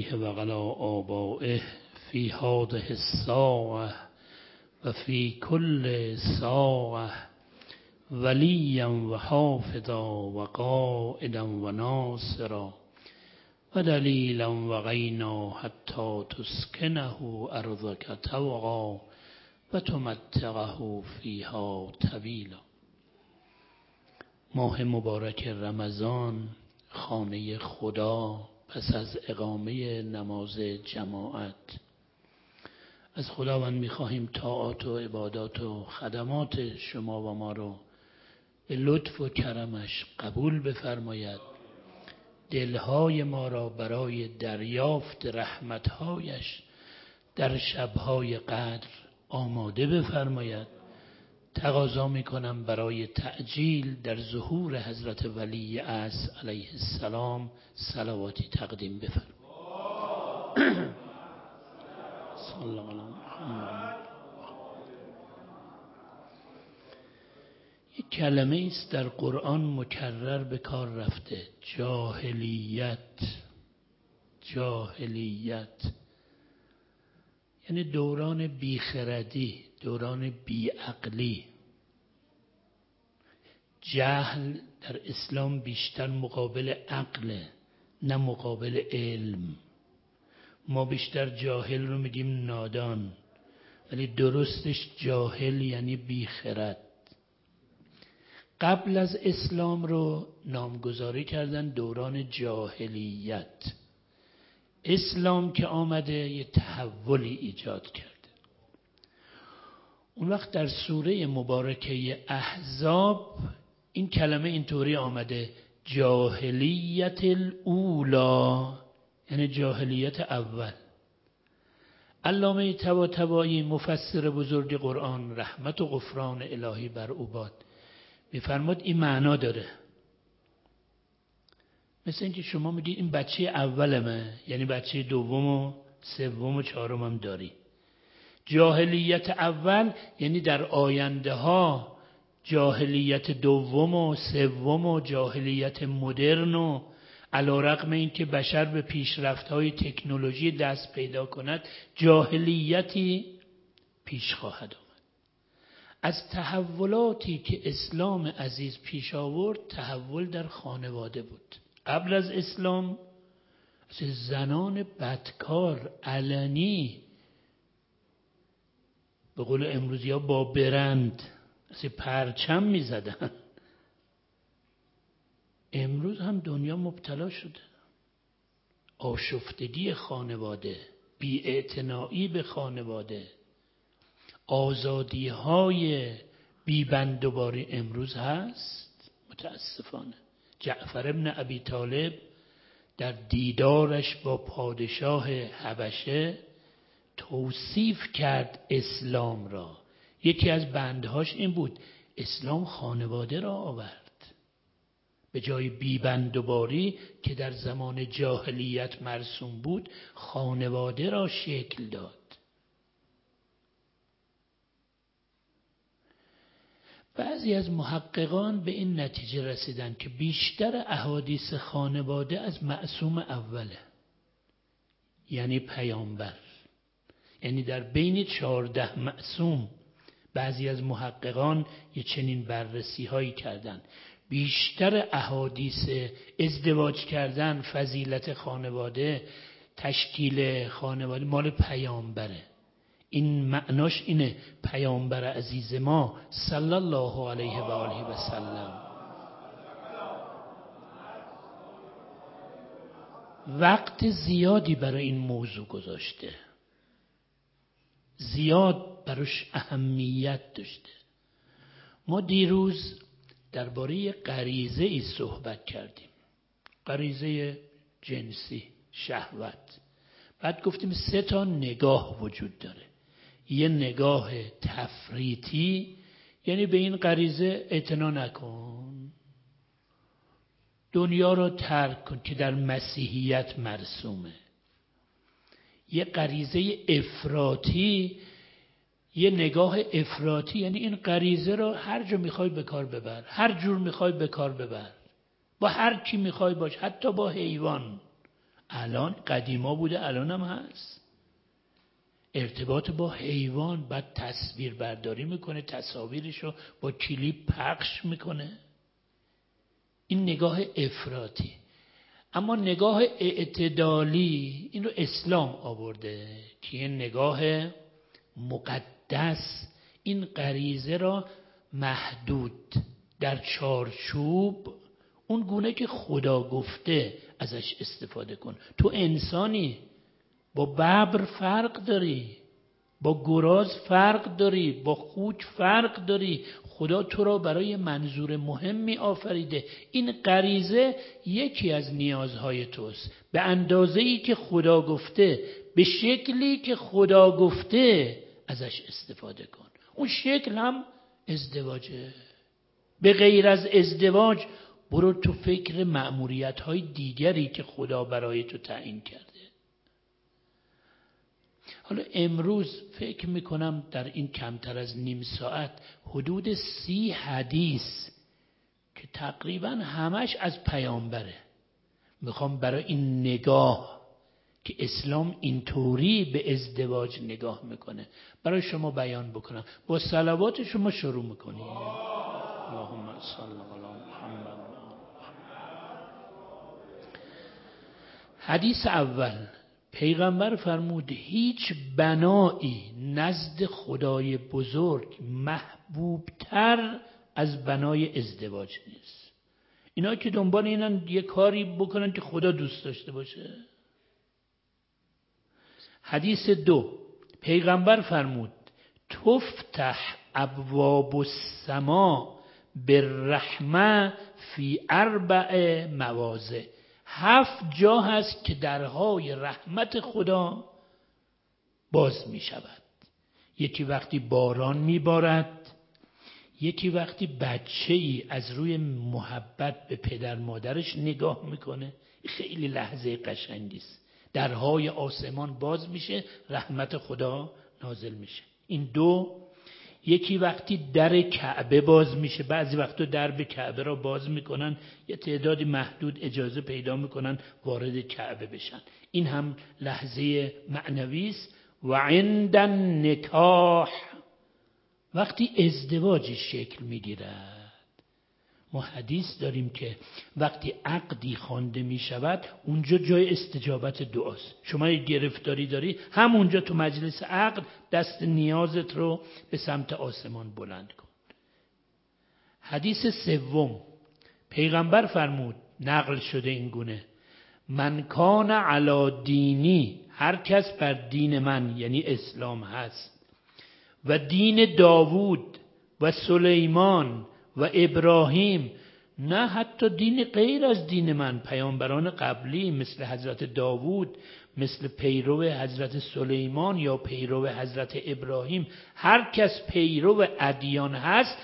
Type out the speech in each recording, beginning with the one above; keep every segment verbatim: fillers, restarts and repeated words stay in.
علیه و علی آبائه فی هذه الساعة و فی کل ساعة ولیا و حافظا و قائدا و ناصرا و دلیلا و غینا حتی تسکنه ارضک طوعا و تمتعه فیها طویلا. ماه مبارک رمضان، خانه خدا، پس از اقامه نماز جماعت از خداوند می‌خواهیم طاعات و عبادات و خدمات شما و ما رو به لطف و کرمش قبول بفرماید. دلهای ما را برای دریافت رحمتهایش در شبهای قدر آماده بفرماید. تقاضا میکنم برای تعجیل در ظهور حضرت ولی عصر علیه السلام صلواتی تقدیم بفرمایید. صلی الله علیه و یک کلمه است در قرآن مکرر به کار رفته، جاهلیت. جاهلیت یعنی دوران بیخردی، دوران بیعقلی. جهل در اسلام بیشتر مقابل عقل، نه مقابل علم. ما بیشتر جاهل رو میگیم نادان، ولی درستش جاهل یعنی بیخرد. قبل از اسلام رو نامگذاری کردن دوران جاهلیت. اسلام که آمده یه تحولی ایجاد کرده. اون وقت در سوره مبارکه احزاب این کلمه اینطوری آمده، جاهلیت الاولا، یعنی جاهلیت اول. علامه طباطبایی مفسر بزرگ قرآن رحمت و غفران الهی بر او باد میفرماد این معنا داره. مثل اینکه شما میگید این بچه اولمه، یعنی بچه دوم و سوم و چهارم هم داری. جاهلیت اول یعنی در آینده ها جاهلیت دوم و سوم و جاهلیت مدرن و علی رغم اینکه بشر به پیشرفت‌های تکنولوژی دست پیدا کند جاهلیتی پیش خواهد آمد. از تحولاتی که اسلام عزیز پیش آورد تحول در خانواده بود. قبل از اسلام زنان بدکار علنی به قول امروزی ها با برند از پرچم می زدن. امروز هم دنیا مبتلا شده. آشفتگی خانواده، بی‌اعتنایی به خانواده، آزادی های بی‌بندوباری امروز هست. متاسفانه جعفر ابن ابی طالب در دیدارش با پادشاه حبشه توصیف کرد اسلام را. یکی از بندهاش این بود اسلام خانواده را آورد. به جای بی‌بندوباری که در زمان جاهلیت مرسوم بود خانواده را شکل داد. بعضی از محققان به این نتیجه رسیدن که بیشتر احادیث خانواده از معصوم اوله، یعنی پیامبر. یعنی در بین چهارده معصوم بعضی از محققان یه چنین بررسی هایی کردن. بیشتر احادیث ازدواج کردن، فضیلت خانواده، تشکیل خانواده مال پیامبره. این معناش اینه پیامبر عزیز ما صلی الله علیه و آله و سلم وقت زیادی برای این موضوع گذاشته، زیاد براش اهمیت داشته. ما دیروز درباره غریزه ای صحبت کردیم، غریزه جنسی، شهوت. بعد گفتیم سه تا نگاه وجود داره. یه نگاه تفریطی، یعنی به این غریزه اعتنا نکن، دنیا رو ترک کن که در مسیحیت مرسومه. یه غریزه افراطی، یه نگاه افراطی، یعنی این غریزه رو هر جا میخوای به کار ببر، هر جور میخوای به کار ببر، با هر کی میخوای باش، حتی با حیوان. الان قدیما بوده، الان هم هست. ارتباط با حیوان، بعد تصویر برداری میکنه، تصاویرشو با کلیپ پخش میکنه. این نگاه افراطی. اما نگاه اعتدالی این رو اسلام آورده که این نگاه مقدس این غریزه را محدود در چارچوب اون گونه که خدا گفته ازش استفاده کن. تو انسانی، با ببر فرق داری، با گراز فرق داری، با خوک فرق داری. خدا تو را برای منظور مهمی آفریده. این غریزه یکی از نیازهای توست. به اندازه‌ای که خدا گفته، به شکلی که خدا گفته ازش استفاده کن. اون شکل هم ازدواجه. به غیر از ازدواج برو تو فکر مأموریت‌های دیگری که خدا برای تو تعیین کرده. حالا امروز فکر میکنم در این کمتر از نیم ساعت حدود سی حدیث که تقریبا همش از پیامبره میخوام برای این نگاه که اسلام اینطوری به ازدواج نگاه میکنه برای شما بیان بکنم. با صلوات شما شروع میکنیم. اللهم صل علی محمد. حدیث اول، پیغمبر فرمود هیچ بنایی نزد خدای بزرگ محبوبتر از بنای ازدواج نیست. اینا که دنبال اینن یه کاری بکنن که خدا دوست داشته باشه. حدیث دو، پیغمبر فرمود تفتح ابواب السما بالرحمه فی اربع مواضع. هفت جا هست که درهای رحمت خدا باز می شود. یکی وقتی باران می بارد، یکی وقتی بچه ای از روی محبت به پدر مادرش نگاه میکنه. خیلی لحظه قشنگی است. درهای آسمان باز میشه، رحمت خدا نازل میشه. این دو. یکی وقتی در کعبه باز میشه. بعضی وقتا در به کعبه را باز میکنن، یه تعدادی محدود اجازه پیدا میکنن وارد کعبه بشن. این هم لحظه معنوی است. و عند النکاح، وقتی ازدواجی شکل میگیرد. ما حدیث داریم که وقتی عقدی خوانده میشود اونجا جای استجابت دعاست. شما یه گرفتاری داری، همونجا تو مجلس عقد دست نیازت رو به سمت آسمان بلند کن. حدیث سوم، پیغمبر فرمود، نقل شده این گونه، من کان علی دینی، هر کس بر دین من یعنی اسلام هست، و دین داوود و سلیمان و ابراهیم، نه حتی دین غیر از دین من، پیامبران قبلی مثل حضرت داوود، مثل پیرو حضرت سلیمان یا پیرو حضرت ابراهیم، هر کس پیرو ادیان هست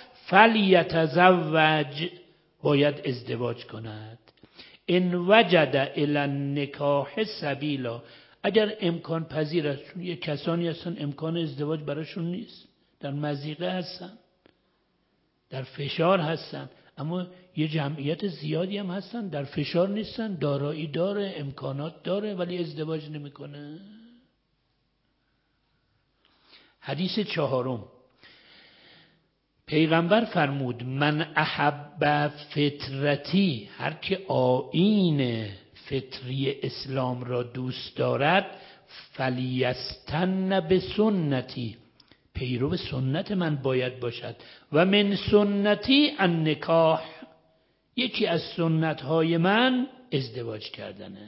فلیتزوج، باید ازدواج کند. ان وجد الی النکاح سبیلا، اگر امکان پذیر است. چون یه کسانی هستن امکان ازدواج براشون نیست، در مضیقه هستن، در فشار هستن. اما یه جمعیت زیادی هم هستن در فشار نیستن، دارایی داره، امکانات داره، ولی ازدواج نمیکنه. حدیث چهارم، پیغمبر فرمود من احب فطرتی، هر که آیین فطری اسلام را دوست دارد، فلیستن به سنتی، پیرو سنت من باید باشد. و من سنتی النکاح، یکی از سنت های من ازدواج کردنه.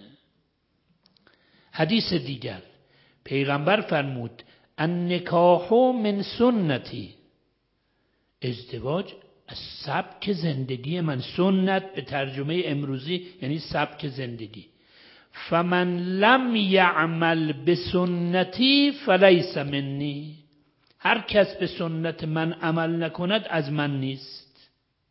حدیث دیگر، پیغمبر فرمود النکاح من سنتی، ازدواج از سبک زندگی من. سنت به ترجمه امروزی یعنی سبک زندگی. فمن لم یعمل به سنتی فلیس منی، هر کس به سنت من عمل نکند از من نیست،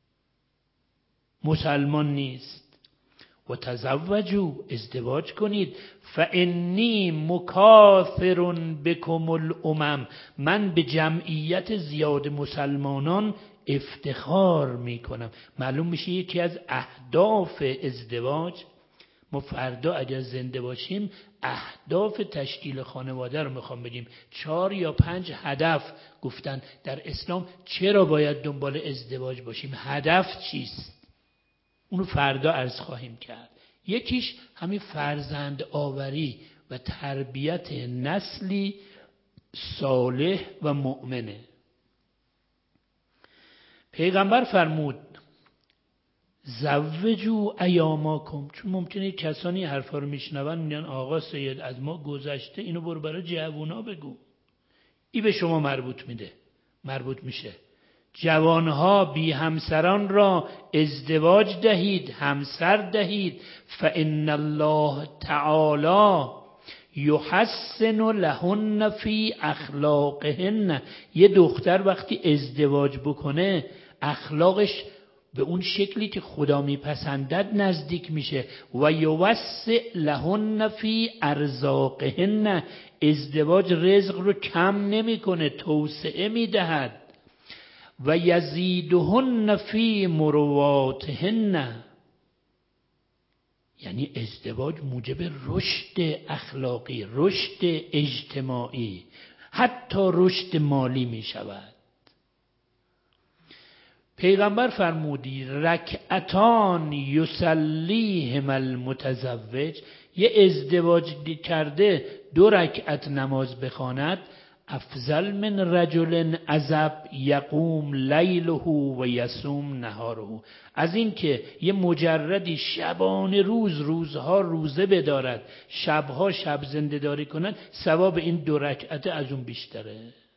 مسلمان نیست. و تزوجوا، ازدواج کنید. فانی مکاثر بکم الامم، من به جمعیت زیاد مسلمانان افتخار می کنم. معلوم میشه یکی از اهداف ازدواج ما فردا اگر زنده باشیم اهداف تشکیل خانواده رو میخوام بگیم. چهار یا پنج هدف گفتن در اسلام چرا باید دنبال ازدواج باشیم، هدف چیست، اونو فردا عرض خواهیم کرد. یکیش همین فرزند آوری و تربیت نسلی صالح و مؤمنه. پیغمبر فرمود زوجوا ایاماکم، چون ممکنه کسانی حرفا رو میشنون میگن آقا سید از ما گذشته، اینو برو برای جوونا بگو. این به شما مربوط میده، مربوط میشه. جوانها بی همسران را ازدواج دهید، همسر دهید. فإن الله تعالی یحسن لهن فی اخلاقهن. یه دختر وقتی ازدواج بکنه اخلاقش به اون شکلی که خدا میپسندد نزدیک میشه. و یوسع لهن فی ارزاقهن. ازدواج رزق رو کم نمیکنه، توسعه میدهد. و یزیدهن فی مرواتهن. یعنی ازدواج موجب رشد اخلاقی، رشد اجتماعی، حتی رشد مالی می شود. پیغمبر فرمودی رکعتان یصلیهم المتزوج. یه ازدواج کرده دو رکعت نماز بخواند افضل من رجل عزب یقوم لیله و یصوم نهاره. از این که یه مجردی شبانه روز روزها روزه بدارد، شبها شب زنده داری کند، ثواب این دو رکعت از اون بیشتره.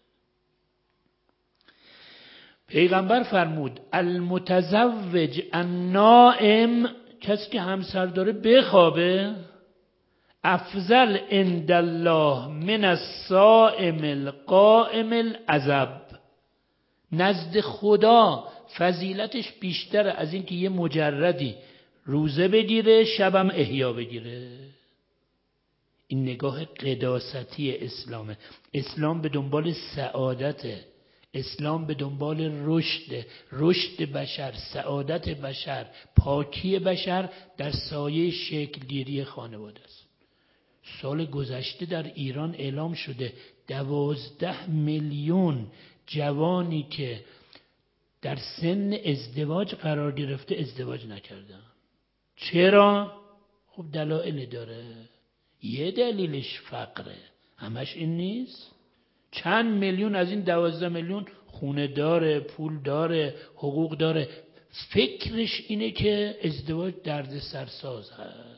پیغمبر فرمود المتزوج النائم، کسی که همسر داره بخوابه، افضل عند الله من الصائم القائم العزب. نزد خدا فضیلتش بیشتره از این که یه مجردی روزه بگیره شبم احیا بگیره. این نگاه قداستی اسلامه. اسلام به دنبال سعادته، اسلام به دنبال رشد، رشد بشر، سعادت بشر، پاکی بشر در سایه شکلگیری خانواده است. سال گذشته در ایران اعلام شده دوازده میلیون جوانی که در سن ازدواج قرار گرفته ازدواج نکردن. چرا؟ خب دلایل داره. یه دلیلش فقره، همش این نیست. چند میلیون از این دوازده میلیون خونه داره، پول داره، حقوق داره، فکرش اینه که ازدواج درد سرساز هست.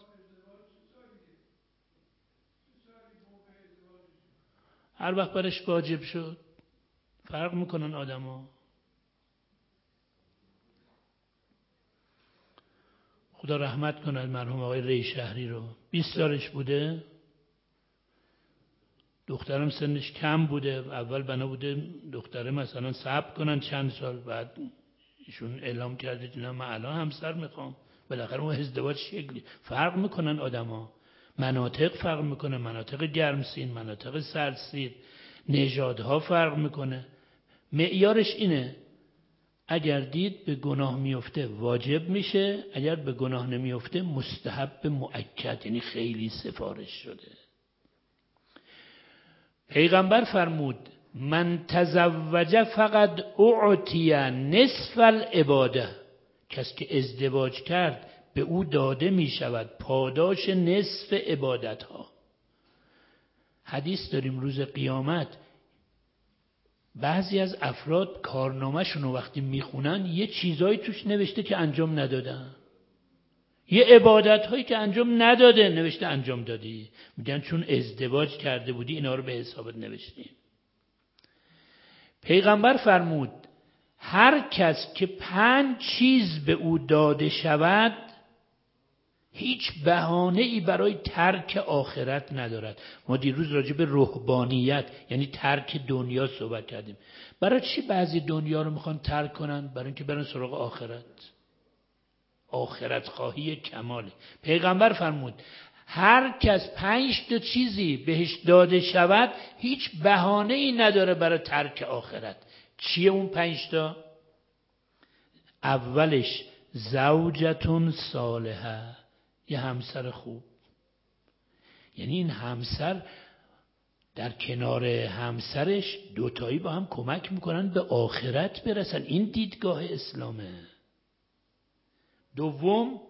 هر وقت برش واجب شد. فرق میکنن آدم ها. خدا رحمت کنه مرحوم آقای ری شهری رو. بیست سالش بوده، دخترم سنش کم بوده. اول بنا بوده دختره مثلا صبر کنن چند سال، بعد ایشون اعلام کرده که نه من الان همسر میخوام. بالاخره اون ازدواج شکلی. فرق میکنن آدم ها. مناطق فرق میکنه، مناطق گرمسین، مناطق سردسیر، نژادها فرق میکنه. معیارش اینه اگر دید به گناه میفته واجب میشه، اگر به گناه نمیفته مستحب مؤکد، یعنی خیلی سفارش شده. پیغمبر فرمود من تزوج فقط اعطی نصف العباده. کسی که ازدواج کرد به او داده می شود پاداش نصف عبادت ها. حدیث داریم روز قیامت بعضی از افراد کارنامه شونو وقتی میخونن یه چیزایی توش نوشته که انجام ندادن، یه عبادت هایی که انجام نداده نوشته انجام دادی. میگن چون ازدواج کرده بودی اینا رو به حسابت نوشتیم. پیغمبر فرمود هر کس که پنج چیز به او داده شود هیچ بهانه ای برای ترک آخرت ندارد. ما دیروز راجع به رهبانیت یعنی ترک دنیا صحبت کردیم. برای چی بعضی دنیا رو میخوان ترک کنن؟ برای اینکه برن سراغ آخرت. آخرت خواهی کماله. پیغمبر فرمود هر کس پنج تا چیزی بهش داده شود هیچ بهانه ای نداره برای ترک آخرت. چیه اون پنج تا؟ اولش زوجتون صالحه، یه همسر خوب. یعنی این همسر در کنار همسرش دوتایی با هم کمک میکنن به آخرت برسن. این دیدگاه اسلامه. دوم،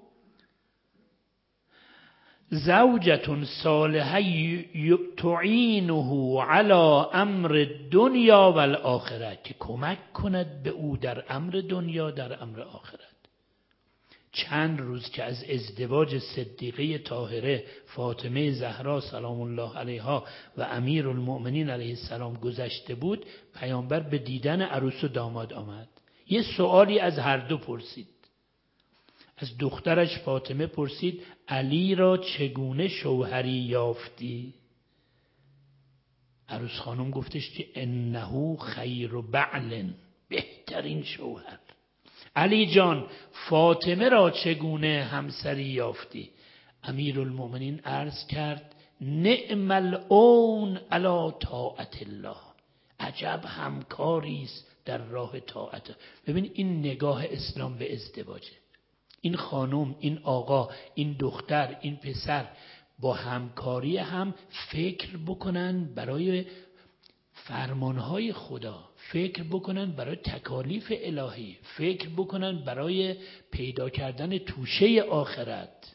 زوجة صالحة تعینه علی امر دنیا و الاخره، که کمک کند به او در امر دنیا در امر آخرت. چند روز که از ازدواج صدیقه طاهره فاطمه زهرا سلام الله علیها و امیر المؤمنین علیه السلام گذشته بود، پیامبر به دیدن عروس و داماد آمد. یه سوالی از هر دو پرسید. از دخترش فاطمه پرسید علی را چگونه شوهری یافتی؟ عروس خانم گفتش که انه خیر بعل، بهترین شوهر. علی جان فاطمه را چگونه همسری یافتی؟ امیر المؤمنین عرض کرد نعم العون علی طاعت الله، عجب همکاری است در راه طاعت. ببین این نگاه اسلام به ازدواجه. این خانم، این آقا، این دختر، این پسر با همکاری هم فکر بکنن برای فرمانهای خدا، فکر بکنن برای تکالیف الهی، فکر بکنن برای پیدا کردن توشه آخرت.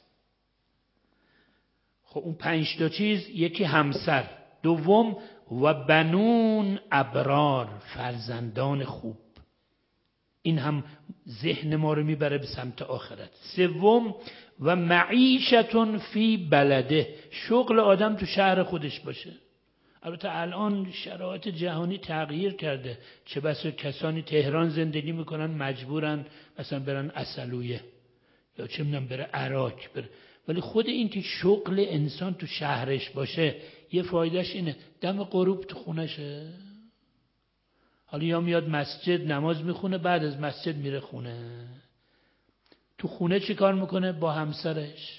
خب اون پنج تا چیز، یکی همسر، دوم و بنون ابرار، فرزندان خوب، این هم ذهن ما رو میبره به سمت آخرت. سوم و معیشتون فی بلده، شغل آدم تو شهر خودش باشه. البته الان شرایط جهانی تغییر کرده، چه بسا کسانی تهران زندگی میکنن مجبورن مثلا برن عسلویه یا چه میدونم بره عراق بره، ولی خود این که شغل انسان تو شهرش باشه یه فایدهش اینه دم غروب تو خونشه. حالا یا میاد مسجد نماز میخونه، بعد از مسجد میره خونه. تو خونه چی کار میکنه؟ با همسرش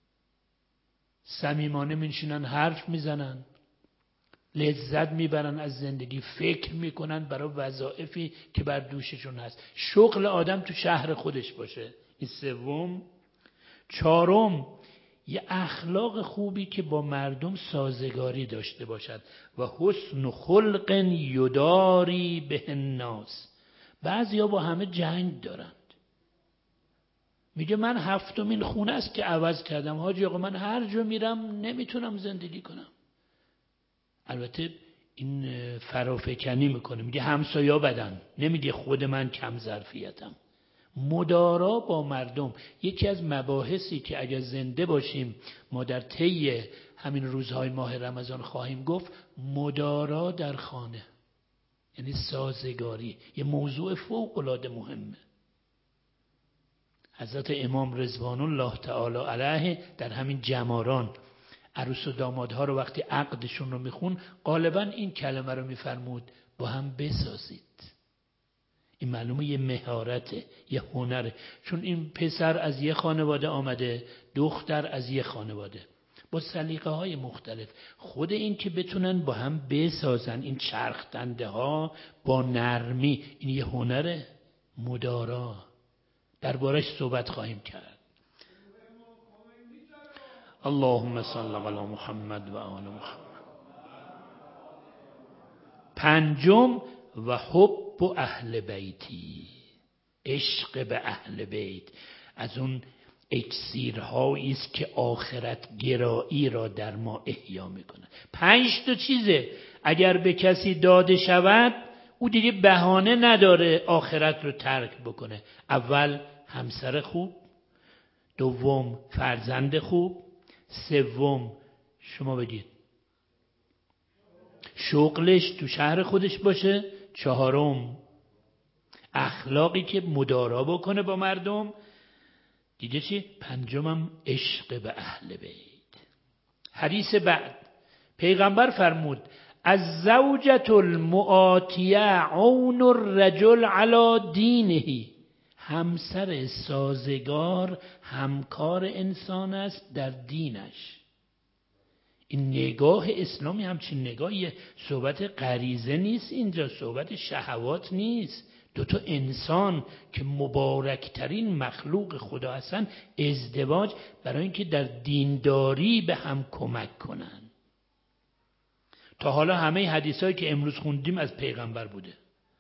صمیمانه میشینن حرف میزنن، لذت میبرن از زندگی، فکر میکنن برای وظایفی که بر دوششون هست. شغل آدم تو شهر خودش باشه. این سوم. چهارم یه اخلاق خوبی که با مردم سازگاری داشته باشد و حسن خلق یداری به الناس. بعضیا با همه جنگ دارند. میگه من هفتمین خونه است که عوض کردم حاجی آقا، من هر جا میرم نمیتونم زندگی کنم. البته این فرافکنی میکنه، میگه همسایا بدن، نمیگه خود من کم ظرفیتم. مدارا با مردم یکی از مباحثی که اگر زنده باشیم ما در طی همین روزهای ماه رمضان خواهیم گفت، مدارا در خانه، یعنی سازگاری، یه موضوع فوق العاده مهمه. حضرت امام رضوان الله تعالی علیه در همین جماران عروس و دامادها رو وقتی عقدشون رو میخون غالبا این کلمه رو میفرمود با هم بسازید. این معلومه یه مهارته، یه هنره، چون این پسر از یه خانواده آمده، دختر از یه خانواده، با سلیقه های مختلف. خود این که بتونن با هم بسازن این چرخ دنده ها با نرمی، این یه هنره. مدارا دربارش صحبت خواهیم کرد. اللهم صل علی محمد و آل محمد. پنجم و حب اهل بیتی، عشق به اهل بیت. از اون اکسیرهایی است که آخرت گرایی را در ما احیا میکنه. پنج تا چیزه اگر به کسی داده شود او دیگه بهانه نداره آخرت رو ترک بکنه. اول همسر خوب، دوم فرزند خوب، سوم شما بگید شغلش تو شهر خودش باشه، چهارم اخلاقی که مدارا بکنه با مردم، دیگه چی؟ پنجمم عشق به اهل بیت. حدیث بعد پیغمبر فرمود از زوجة المعاتیه عون الرجل علی دینه، همسر سازگار همکار انسان است در دینش. این نگاه اسلامی همچین نگاهی، صحبت غریزه نیست اینجا، صحبت شهوات نیست. دو تا انسان که مبارکترین مخلوق خدا هستن ازدواج برای اینکه در دینداری به هم کمک کنن. تا حالا همه حدیثایی که امروز خوندیم از پیغمبر بوده.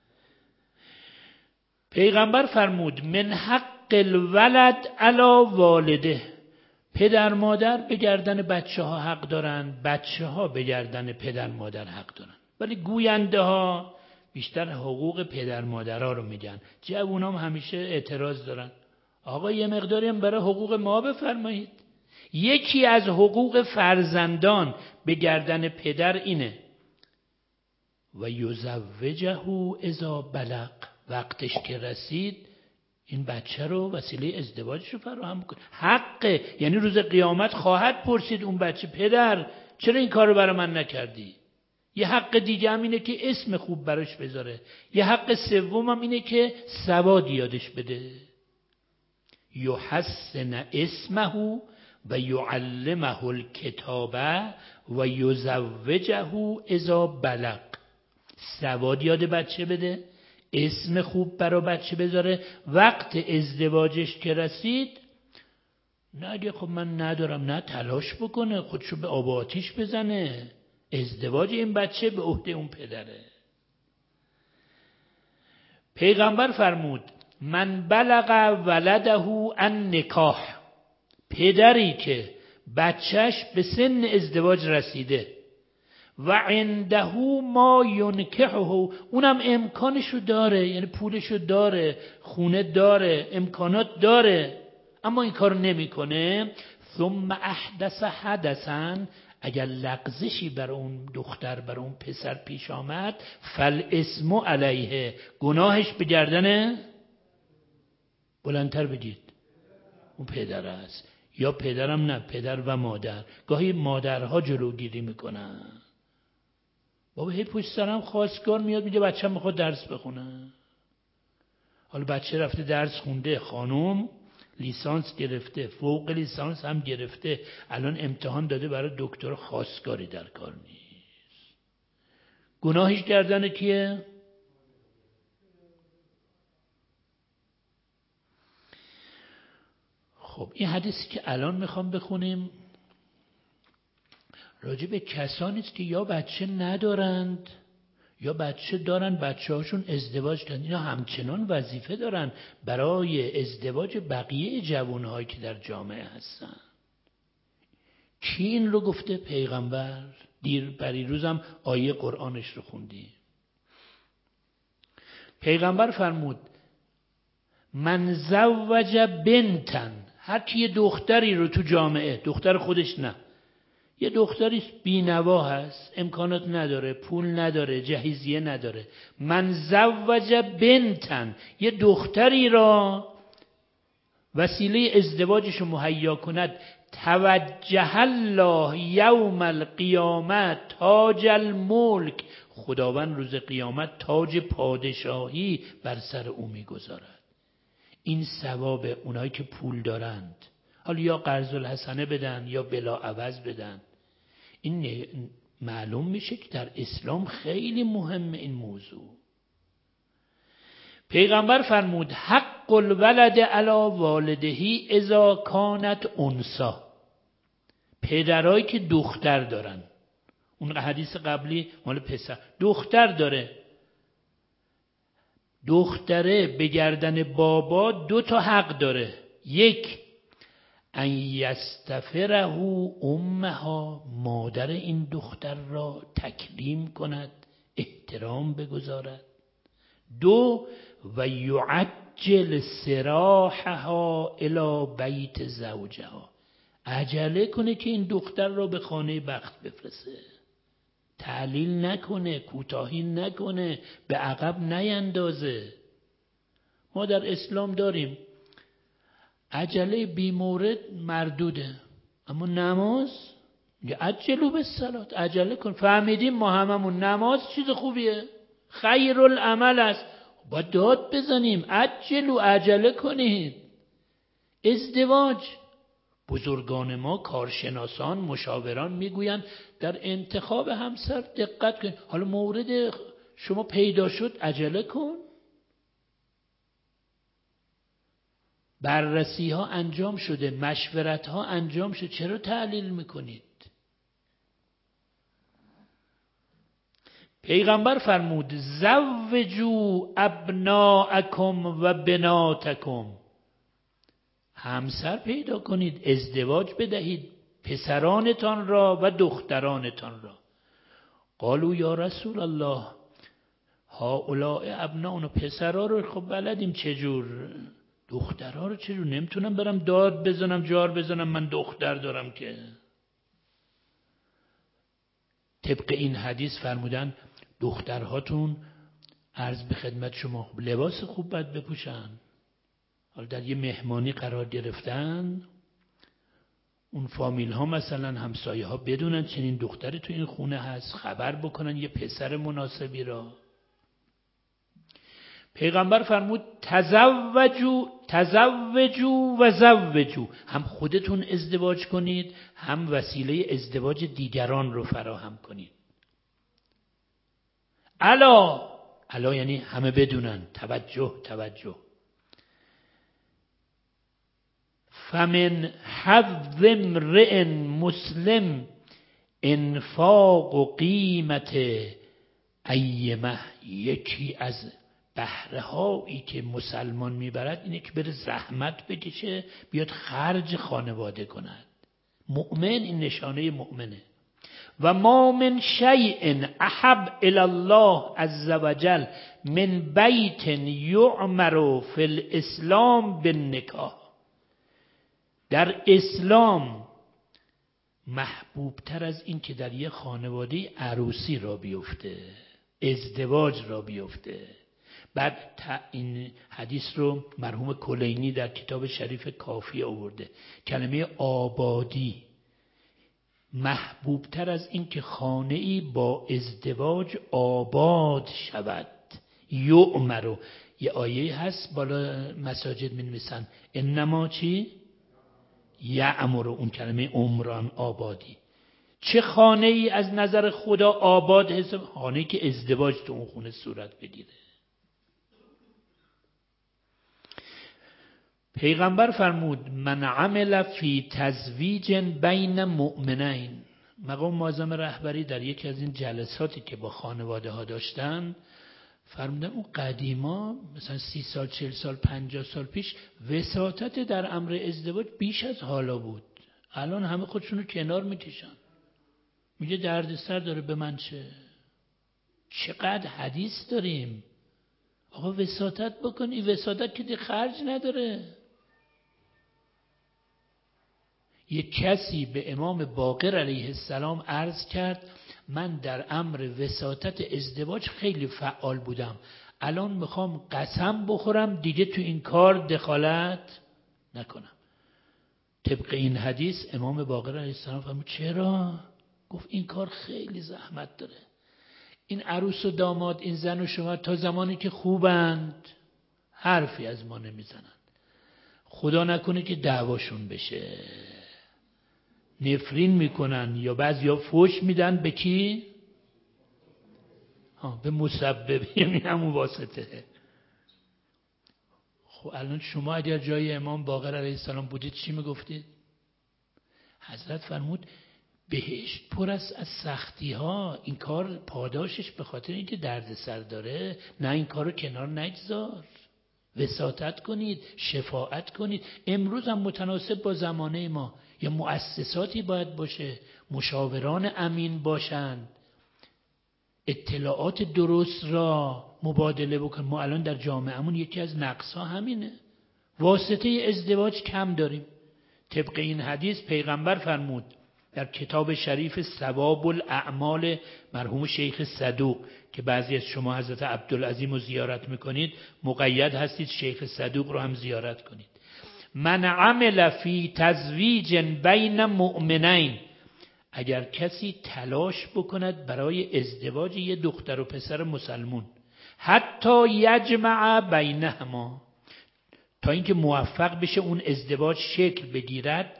پیغمبر فرمود من حق الولد علی والده، پدر مادر به گردن بچه ها حق دارن، بچه ها به گردن پدر مادر حق دارن. ولی گوینده ها بیشتر حقوق پدر مادرها رو میگن. جوونا هم همیشه اعتراض دارن، آقا یه مقداری هم برای حقوق ما بفرمایید. یکی از حقوق فرزندان به گردن پدر اینه و یزوجه اذا بلغ، وقتش که رسید این بچه رو وسیله ازدواجش رو فراهم کنه. حقه، یعنی روز قیامت خواهد پرسید اون بچه پدر چرا این کار رو برای من نکردی؟ یه حق دیگه هم اینه که اسم خوب براش بذاره. یه حق سوم هم اینه که سواد یادش بده. یحسن اسمه و یعلمه الکتابه و یزوجه اذا بلغ. سواد یاد بچه بده، اسم خوب برا بچه بذاره، وقت ازدواجش که رسید نگه خب من ندارم، نه تلاش بکنه خودشو به آب و آتیش بزنه. ازدواج این بچه به عهده اون پدره. پیغمبر فرمود من بلغ ولده ان نکاح، پدری که بچهش به سن ازدواج رسیده و عنده ما ینکحه، اونم امکانشو داره، یعنی پولشو داره، خونه داره، امکانات داره، اما این کار نمی کنه. ثم احدث حدثا، اگر لغزشی بر اون دختر بر اون پسر پیش آمد، فالاسم علیه، گناهش به گردن، بلندتر بگید، اون پدر است. یا پدرم نه، پدر و مادر. گاهی مادرها جلوگیری میکنن، بابا هی پشت سرم خواستگار میاد میگه بچه‌م میخواد درس بخونه. حالا بچه رفته درس خونده، خانم لیسانس گرفته، فوق لیسانس هم گرفته، الان امتحان داده برای دکتر، خواستگاری در کار نیست. گناهش گردن کیه؟ خب این حدیثی که الان میخوام بخونیم راجع به کسانی است که یا بچه ندارند یا بچه دارن، بچه هاشون ازدواج کردن. اینا همچنان وظیفه دارن برای ازدواج بقیه جوانهایی که در جامعه هستن. کی این رو گفته؟ پیغمبر. دیر پریروز هم آیه قرآنش رو خوندیم. پیغمبر فرمود من زوج بنتن، هر کی یه دختری رو تو جامعه، دختر خودش نه، یه دختری بی‌نوا هست، امکانات نداره، پول نداره، جهیزیه نداره، من زوج بنتن، یه دختری را وسیله ازدواجش رو مهیا کند، توجه الله یوم القیامت تاج الملک، خداوند روز قیامت تاج پادشاهی بر سر او میگذارد. این ثواب اونایی که پول دارند، حالا یا قرض الحسنه بدن یا بلا عوض بدن. این معلوم میشه که در اسلام خیلی مهمه این موضوع. پیغمبر فرمود حق الولد علی والدهی اذا کانت انثی، پدرایی که دختر دارن، اون حدیث قبلی مال پسر، دختر داره، دختره به گردن بابا دو تا حق داره. یک، ان یستفره امها، مادر این دختر را تکریم کند، احترام بگذارد. دو، و یعجل سراحها الی بیت زوجها، عجله کنه که این دختر را به خانه بخت بفرسته، تعلیل نکنه، کوتاهی نکنه، به عقب نیندازه. ما در اسلام داریم عجله بی مورد مردوده، اما نماز میگه عجلوا بالصلاة، عجله کن. فهمیدیم ما هممون نماز چیز خوبیه، خیر العمل است، باید داد بزنیم، عجلوا، عجله کنید. ازدواج، بزرگان ما، کارشناسان، مشاوران میگویند در انتخاب همسر دقت کن. حالا مورد شما پیدا شد عجله کن، بررسی ها انجام شده، مشورت ها انجام شده، چرا تعلیل میکنید؟ پیغمبر فرمود زوجوا ابناءکم و بناتکم، همسر پیدا کنید، ازدواج بدهید پسرانتان را و دخترانتان را. قالوا یا رسول الله هؤلاء ابناؤنا، پسرها رو خب بلدیم چجور، دخترها رو چجور؟ نمیتونم برم داد بزنم جار بزنم من دختر دارم که. طبق این حدیث فرمودن دخترهاتون عرض به خدمت شما لباس خوب باید بپوشن. حالا در یه مهمانی قرار گرفتن، اون فامیل ها مثلا همسایه ها بدونن چنین دختری تو این خونه هست، خبر بکنن یه پسر مناسبی را. پیغمبر فرمود تزوجوا تزوجوا و زوجوا، هم خودتون ازدواج کنید هم وسیله ازدواج دیگران رو فراهم کنید. الا، الا یعنی همه بدونن، توجه توجه. فمن حظ امرئ مسلم انفاق و قیمت ایمه، یکی از بهره هایی که مسلمان میبرد اینه که بره زحمت بکشه بیاد خرج خانواده کند. مؤمن این نشانه مؤمنه. و ما من شیء احب الی الله عز وجل من بیت یعمر فی الاسلام بالنکاح، در اسلام محبوب تر از این که در یه خانواده عروسی را بیفته، ازدواج را بیفته. بعد این حدیث رو مرحوم کلینی در کتاب شریف کافی آورده، کلمه آبادی محبوب تر از این که خانه‌ای با ازدواج آباد شود. یعمر، یه آیه هست بالا مساجد می نویسن انما چی؟ یعمر، اون کلمه عمران آبادی. چه خانه‌ای از نظر خدا آباد حساب؟ خانه‌ای که ازدواج تو اون خونه صورت بگیره. پیغمبر فرمود من عمل فی تزویج بین مؤمنین. مقام معظم رهبری در یکی از این جلساتی که با خانواده ها داشتن فرمودن اون قدیما مثلا سی سال چهل سال پنجاه سال پیش وساطت در امر ازدواج بیش از حالا بود. الان همه خودشونو کنار میکشن، میگه دردسر داره به من چه. چقدر حدیث داریم آقا وساطت بکنی، وساطت که دی خرج نداره. یک کسی به امام باقر علیه السلام عرض کرد من در امر وساطت ازدواج خیلی فعال بودم، الان میخوام قسم بخورم دیگه تو این کار دخالت نکنم. طبق این حدیث امام باقر علیه السلام فرمود چرا؟ گفت این کار خیلی زحمت داره. این عروس و داماد، این زن و شوهر تا زمانی که خوبند حرفی از ما نمیزنند، خدا نکنه که دعواشون بشه، نفرین میکنن یا بعضیا فوش میدن به کی؟ ها، به مسبب، یعنی همون واسطه. خب الان شما اگر جای امام باقر علیه السلام بودید چی میگفتید؟ حضرت فرمود بهشت پر است از سختی ها، این کار پاداشش به خاطر اینکه درد سر داره، نه این کارو کنار نگذار، وساطت کنید، شفاعت کنید. امروز هم متناسب با زمانه ما یا مؤسساتی باید باشه، مشاوران امین باشند، اطلاعات درست را مبادله بکن. ما الان در جامعهمون یکی از نقصها همینه، واسطه ازدواج کم داریم. طبق این حدیث پیغمبر فرمود در کتاب شریف ثواب الاعمال مرحوم شیخ صدوق که بعضی از شما حضرت عبدالعظیم رو زیارت میکنید، مقید هستید شیخ صدوق رو هم زیارت کنید. من عمل فی تزویج بین مؤمنین، اگر کسی تلاش بکند برای ازدواج یه دختر و پسر مسلمون، حتی یجمع بینهما، تا اینکه موفق بشه اون ازدواج شکل بگیرد،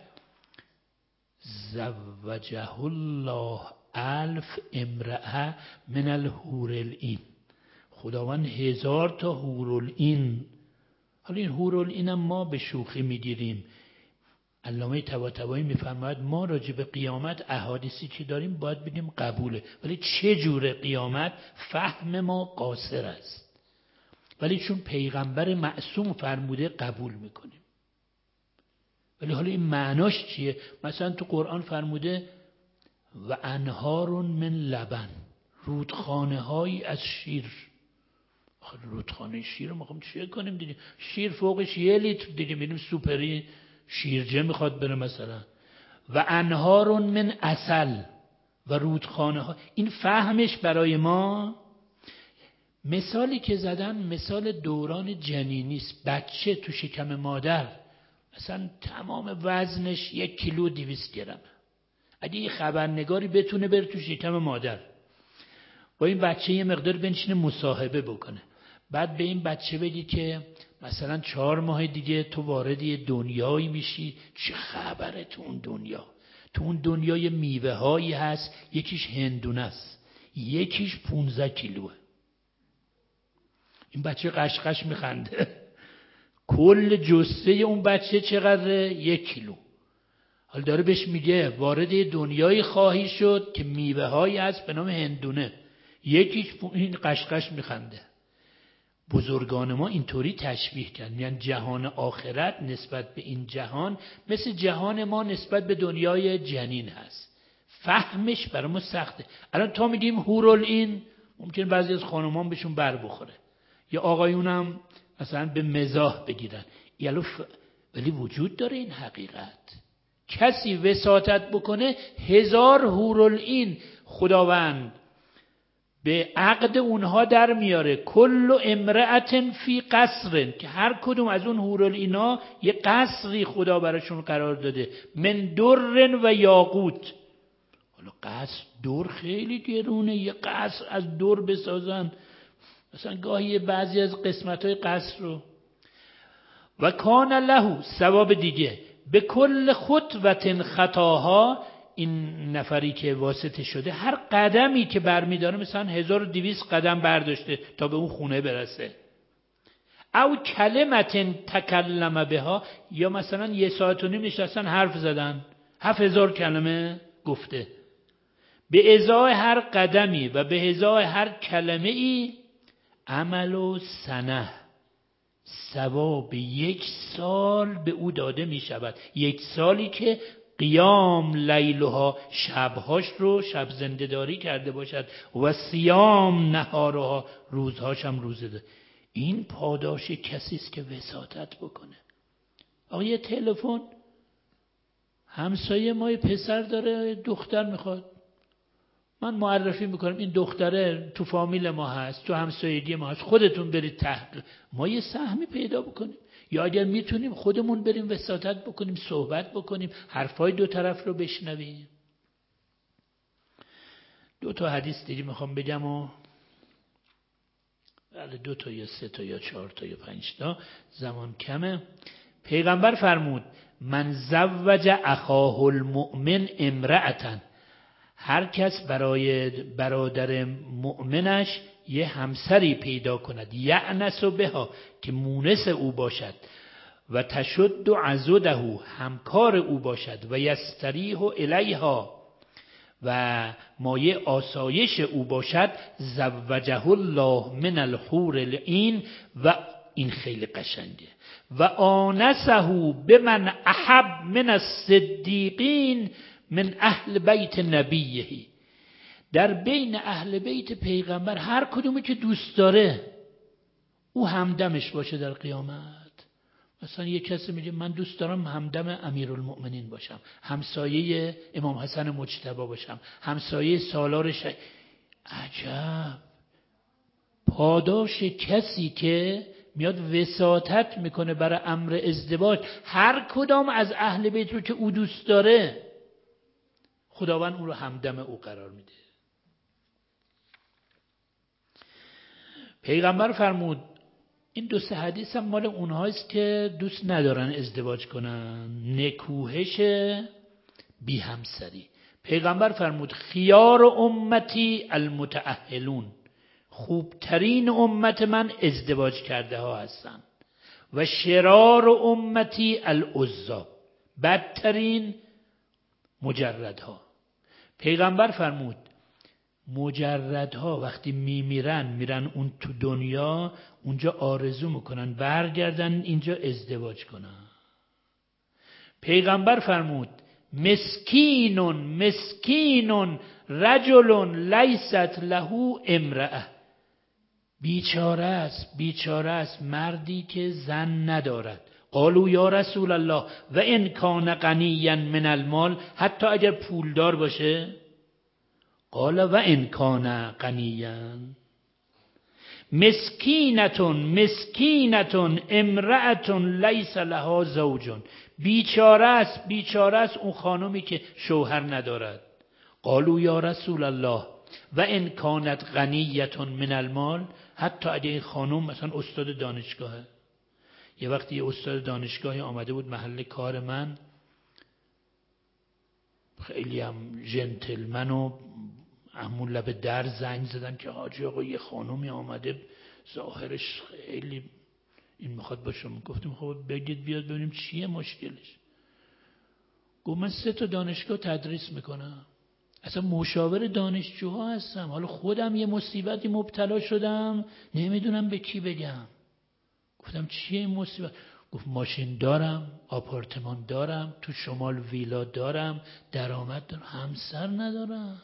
زوجه الله الف امرأه من الحور العین، خداوند هزار تا حور العین حالا این هورالعینم ما به شوخی میگیریم. علامه طباطبایی میفرماید ما راجع به قیامت احادیثی که داریم باید بگیم قبوله، ولی چه جوره قیامت فهم ما قاصر است، ولی چون پیغمبر معصوم فرموده قبول میکنیم. ولی حالا این معناش چیه؟ مثلا تو قرآن فرموده و انهار من لبن، رودخانه هایی از شیر. رودخانه شیر رو میخوام چیه کنیم دیدیم؟ شیر فوقش یه لیتر دیدیم، میریم سوپری شیرجه میخواد بره مثلا. و انهار من عسل و رودخانه ها. این فهمش برای ما، مثالی که زدن مثال دوران جنینی است. بچه تو شکم مادر مثلا تمام وزنش یک کیلو دویست گرم. اگه یه خبرنگاری بتونه بره تو شکم مادر با این بچه یه مقدار بنشینه مصاحبه بکنه، بعد به این بچه بگی که مثلا چهار ماه دیگه تو وارد یه دنیایی میشی، چه خبره تو اون دنیا؟ تو اون دنیا یه میوه هایی هست، یکیش هندونه است، یکیش پونزده کیلوه. این بچه قشقش میخنده. کل جثه اون بچه چقدره؟ یک کیلو. حالا داره بهش میگه وارد دنیای خواهی شد که میوه هایی هست به نام هندونه، یکیش این قشقش میخنده. بزرگان ما اینطوری تشبیه کردن، یعنی جهان آخرت نسبت به این جهان مثل جهان ما نسبت به دنیای جنین هست. فهمش برای ما سخته. الان تا میگیم هورالعین ممکن بعضی از خانمان بهشون بر بخوره، یا آقایونم مثلا به مزاح بگیرن، ولی وجود داره این حقیقت. کسی وساطت بکنه هزار هورالعین خداوند به عقد اونها در میاره. کل امرأة فی قصر، که هر کدوم از اون هورالعینا یه قصری خدا براشون قرار داده، من در و یاقوت. حالا قصر در خیلی گرونه، یه قصر از در بسازن، مثلا گاهی بعضی از قسمت‌های قصر رو. و کان له، ثواب دیگه، به کل خطوة خطاها، این نفری که واسطه شده هر قدمی که برمیداره مثلا هزار و دویست قدم برداشته تا به اون خونه برسه. او کلمت تکلم بها، یا مثلا یه ساعت و نیم نشستن حرف زدن، هفت هزار کلمه گفته. به ازای هر قدمی و به ازای هر کلمه ای عمل و سنه، ثواب یک سال به او داده می شود. یک سالی که قیام لیلها، شبهاش رو شب زنده‌داری کرده باشد، و صیام نهارها، روزهاش هم روزه ده. این پاداش کسی است که وساطت بکنه. آقا یه تلفن، همسایه ما پسر داره دختر میخواد، من معرفی میکنم این دختره تو فامیل ما هست، تو همسایگی ما هست، خودتون برید تحقیق، ما یه سهمی پیدا بکنیم. یا اگر میتونیم خودمون بریم وساطت بکنیم، صحبت بکنیم، حرفای دو طرف رو بشنویم. دو تا حدیث دیگه میخوام بگم و بله دو تا یا سه تا یا چهار تا یا پنج تا، زمان کمه. پیغمبر فرمود من زوج اخاه المؤمن امرأة، هر کس برای برادر مؤمنش یه همسری پیدا کند، یعنس بها، که مونس او باشد، و تشد عضده، همکار او باشد، و یستریح الیها، و مایه آسایش او باشد، زوجه الله من الحور العین، و این خیلی قشنگه، و آنسه بمن احب من الصدیقین من اهل بیت نبیه، در بین اهل بیت پیغمبر هر کدومی که دوست داره او همدمش باشه در قیامت. مثلا یک کسی میگه من دوست دارم همدم امیرالمؤمنین باشم، همسایه امام حسن مجتبی باشم، همسایه سالار شهید. عجب پاداش کسی که میاد وساطت میکنه برای امر ازدواج، هر کدام از اهل بیت رو که او دوست داره خداوند اون رو همدم او قرار میده. پیغمبر فرمود، این دو سه حدیث هم مال اونهاست که دوست ندارن ازدواج کنن، نکوهش بی همسری. پیغمبر فرمود خیار امتی المتأهلون، خوبترین امت من ازدواج کرده ها هستن، و شرار امتی العزا، بدترین مجردها. پیغمبر فرمود مجردها وقتی میمیرن میرن اون تو دنیا، اونجا آرزو میکنن برگردن اینجا ازدواج کنن. پیغمبر فرمود مسکینون مسکینون رجل لیست له امرأه، بیچاره است بیچاره است مردی که زن ندارد. قالوا یا رسول الله و ان کان غنیا من المال، حتی اگر پولدار باشه؟ قال و ان کان غنیا. مسکینتون مسکینتون امرأتون لیس لها زوجون، بیچاره است بیچاره است اون خانمی که شوهر ندارد. قالوا یا رسول الله و ان کانت غنیة من المال، حتی اگه این خانم مثلا استاد دانشگاهه. یه وقتی یه استاد دانشگاهی آمده بود محل کار من، خیلی هم جنتلمن و همون لب در زنگ زدن که حاجی آقا یه خانمی آمده ظاهرش خیلی این میخواد با شما. گفتیم خب بگید بیاد ببینیم چیه مشکلش. گفت من سه تا دانشگاه تدریس میکنم، اصلا مشاور دانشجوها هستم، حالا خودم یه مصیبتی مبتلا شدم نمیدونم به کی بگم. گفتم چیه این مصیبت؟ گفت ماشین دارم، آپارتمان دارم، تو شمال ویلا دارم، درآمد دارم، همسر ندارم.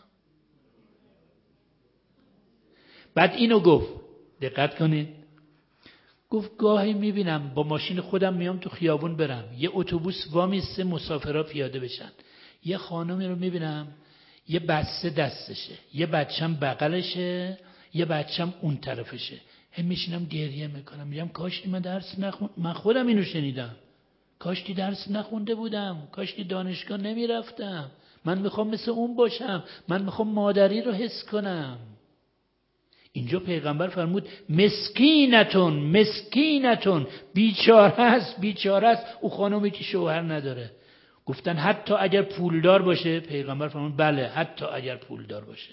بعد اینو گفت، دقت کنید، گفت گاهی میبینم با ماشین خودم میام تو خیابون برم، یه اتوبوس وامیسته مسافرها پیاده بشن، یه خانمی رو میبینم یه بسته دستشه، یه بچم بغلشه، یه بچم اون طرفشه، هم میشینم گریه میکنم، میگم کاشکی من درس نخون، من خودم اینو شنیدم، کاشکی درس نخونده بودم، کاشکی دانشگاه نمیرفتم، من میخوام مثل اون باشم، من میخوام مادری رو حس کنم. اینجا پیغمبر فرمود مسکینتون مسکینتون، بیچاره است بیچاره است او خانمی که شوهر نداره. گفتن حتی اگر پولدار باشه؟ پیغمبر فرمود بله حتی اگر پولدار باشه.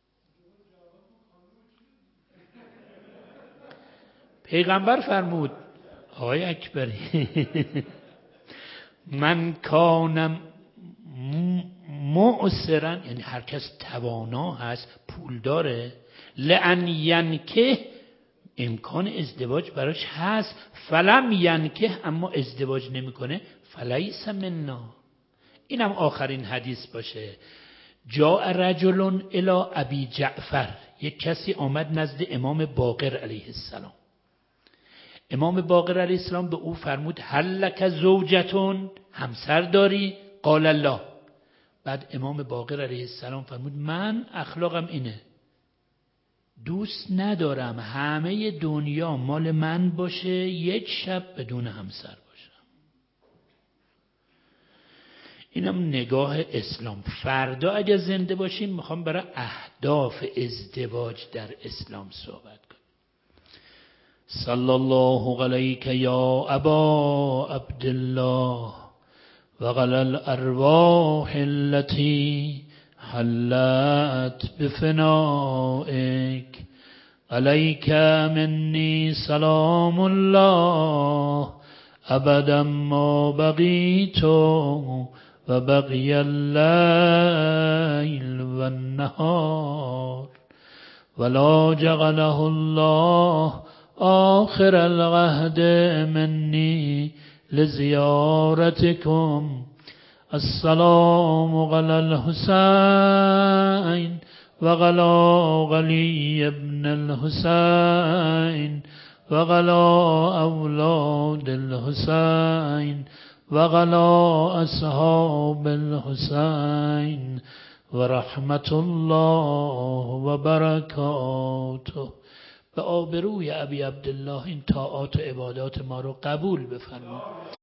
پیغمبر فرمود آقای اکبری من کانم معسرن، یعنی هر کس توانا هست پول داره، لئن ینکه امکان ازدواج براش هست، فلم ینکه اما ازدواج نمیکنه، فلیس منا. اینم آخرین حدیث باشه. جاء رجل الی ابی جعفر، یک کسی آمد نزد امام باقر علیه السلام. امام باقر علیه السلام به او فرمود هل لک زوجتون، همسر داری؟ قال الله. بعد امام باقر علیه السلام فرمود من اخلاقم اینه، دوست ندارم همه دنیا مال من باشه یک شب بدون همسر باشم. اینم نگاه اسلام. فردا اگه زنده باشیم میخوام برای اهداف ازدواج در اسلام صحبت کنم. صلی الله علیک یا ابا عبدالله و غلی الارواح التي حلت بفنائك، علیک منی سلام الله ابدا ما بقیت و بقی اللیل و النهار ولا جعله الله آخر العهد منی لزیارتكم. السلام علی الحسین و غلا غلی ابن الحسین و غلا اولاد الحسین و غلا اصحاب الحسین و رحمت الله و برکاته. به آبروی ابی عبدالله این طاعات و عبادات ما رو قبول بفرمایید.